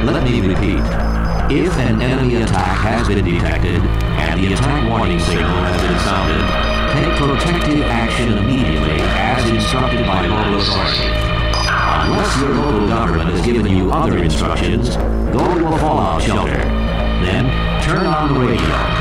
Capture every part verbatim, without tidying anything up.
Let me repeat. If an enemy attack has been detected and the attack warning signal has been sounded, take protective action immediately as instructed by local authorities. Unless your local government has given you other instructions, go to a fallout shelter. Then, turn on the radio.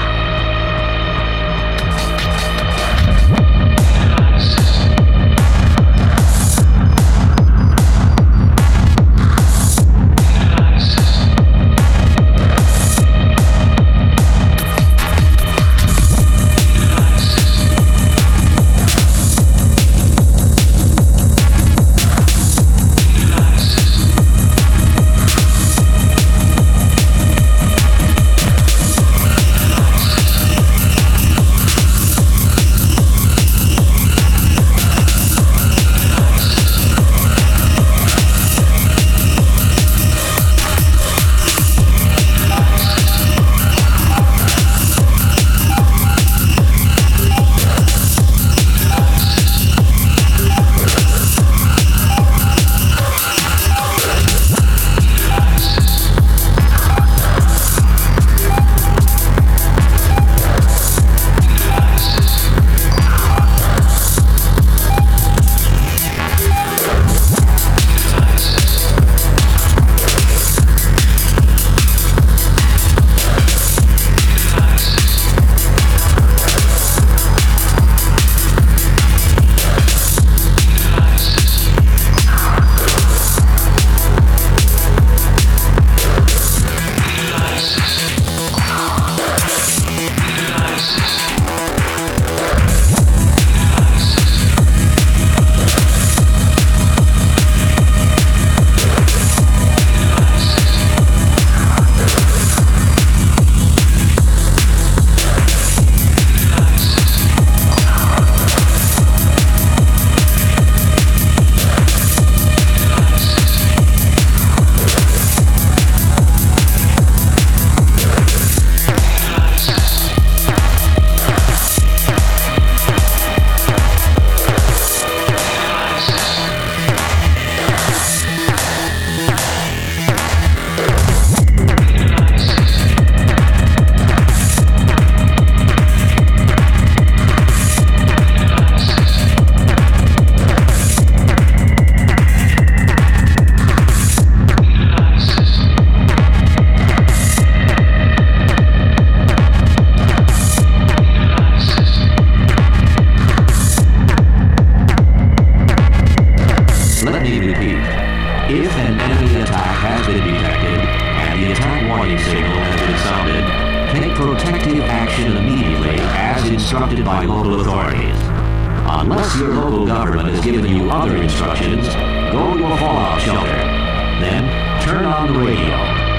If an enemy attack has been detected and the attack warning signal has been sounded, take protective action immediately as instructed by local authorities. Unless your local government has given you other instructions, go to a fallout shelter. Then, turn on the radio.